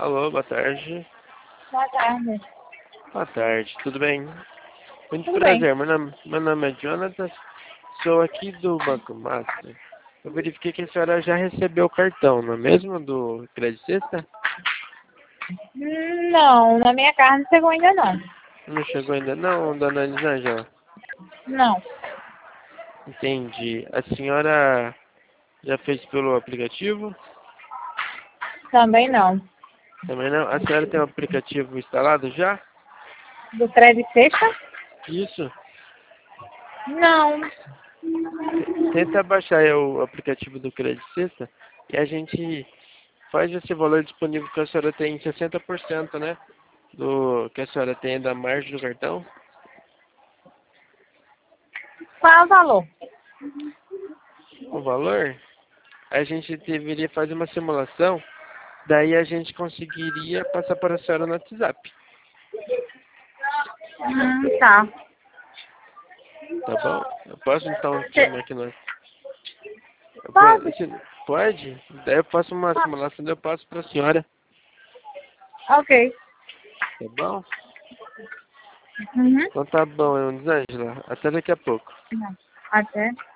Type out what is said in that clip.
Alô, boa tarde. Boa tarde. Boa tarde, tudo bem? Muito Tudo bem. prazer, meu nome é Jonathan, sou aqui do Banco Master. Eu verifiquei que a senhora já recebeu o cartão, não é mesmo? Do Crédito Sexta? Não, na minha casa não chegou ainda não. Não chegou ainda não, dona Elisângela? Não, Entendi. A senhora já fez pelo aplicativo? também não. Também não? A senhora tem o aplicativo instalado já? Do Crédito Sexta? Isso. Não. Tenta baixar aí o aplicativo do Crédito Sexta e a gente faz esse valor disponível que a senhora tem 60%, né? Do que a senhora tem da margem do cartão. Qual é o valor? O valor, a gente deveria fazer uma simulação, daí a gente conseguiria passar para a senhora no WhatsApp, Tá. tá bom? Eu posso então chamar aqui no... Pode? Pode? Daí eu faço uma simulação, daí eu passo para a senhora, Ok. tá bom? Uhum. Então tá bom, Elisângela. Até daqui a pouco. Até.